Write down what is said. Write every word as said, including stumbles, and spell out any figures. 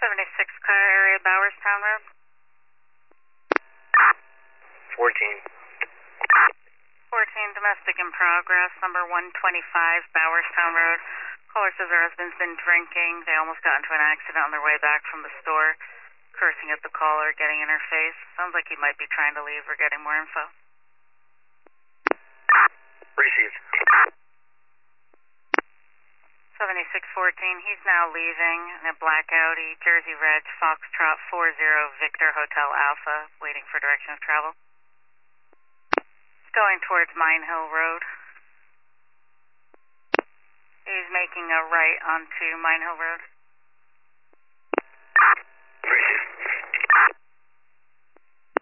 seventy-six car area, Bowerstown Road. fourteen. fourteen, domestic in progress, number one twenty-five, Bowerstown Road. Caller says her husband's been drinking. They almost got into an accident on their way back from the store, cursing at the caller, getting in her face. Sounds like he might be trying to leave or getting more info. Received. seventy-six fourteen, he's now leaving in a black Audi, Jersey Reg, Foxtrot four zero, Victor Hotel Alpha, waiting for direction of travel. He's going towards Mine Hill Road. He's making a right onto Mine Hill Road.